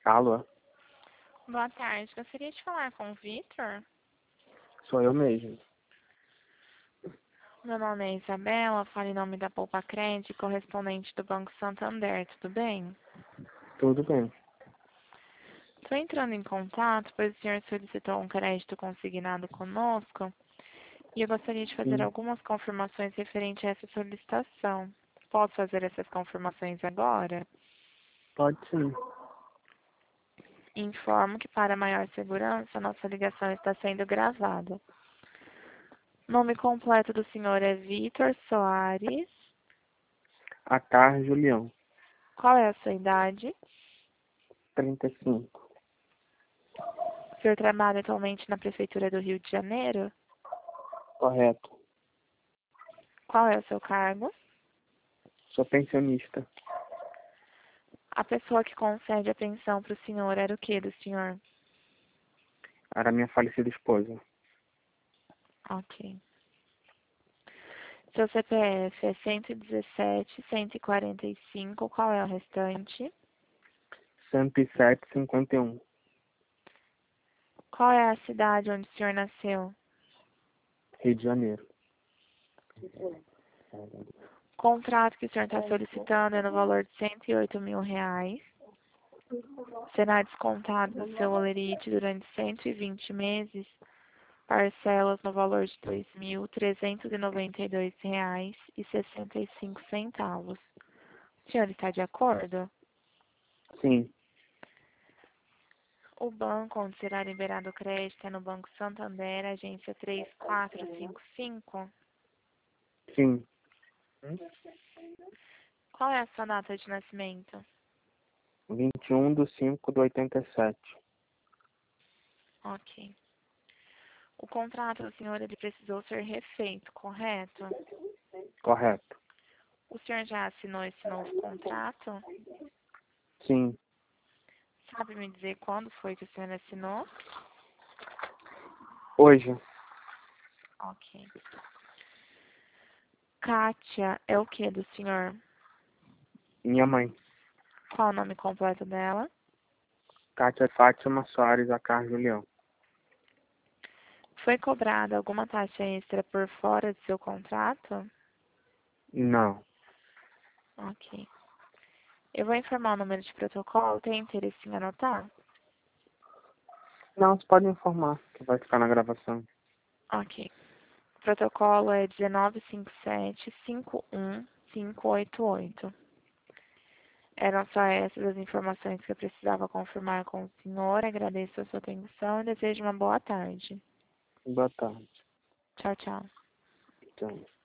Alô, Boa tarde. Gostaria de falar com o Vitor. sou eu mesmo. Meu nome é Isabela, falo em nome da Poupa Crédito, correspondente do Banco Santander, tudo bem? Tudo bem. Estou entrando em contato, pois o senhor solicitou um crédito consignado conosco e eu gostaria de fazer Sim, algumas confirmações referente a essa solicitação. Posso fazer essas confirmações agora? pode sim. Informo que, para maior segurança, nossa ligação está sendo gravada. Nome completo do senhor é Vitor Soares. Atar Julião, Qual é a sua idade? 35. O senhor trabalha atualmente na Prefeitura do Rio de Janeiro? Correto. Qual é o seu cargo? Sou pensionista. A pessoa que concede a pensão para o senhor era o que do senhor? Era minha falecida esposa. Ok. Seu CPF é 117, 145. Qual é o restante? 107,51. Qual é a cidade onde o senhor nasceu? Rio de Janeiro. O contrato que o senhor está solicitando é no valor de R$ 108.000. Será descontado do seu holerite durante 120 meses, parcelas no valor de R$ 2.392,65. O senhor está de acordo? Sim, O banco onde será liberado o crédito é no Banco Santander, agência 3455. sim. Qual é a sua data de nascimento? 21/5/87. Ok. O contrato do senhor ele precisou ser refeito, correto? Correto. O senhor já assinou esse novo contrato? Sim. Sabe me dizer quando foi que o senhor assinou? Hoje, Ok. Kátia é o que do senhor? minha mãe, Qual o nome completo dela? Kátia Fátima Soares Acar Julião. Foi cobrada alguma taxa extra por fora do seu contrato? Não. Ok. Eu vou informar o número de protocolo. Tem interesse em anotar? Não, você pode informar que vai ficar na gravação. Ok. O protocolo é 1957-51588. Eram só essas as informações que eu precisava confirmar com o senhor. Agradeço a sua atenção e desejo uma boa tarde. Boa tarde. Tchau, tchau. Tchau.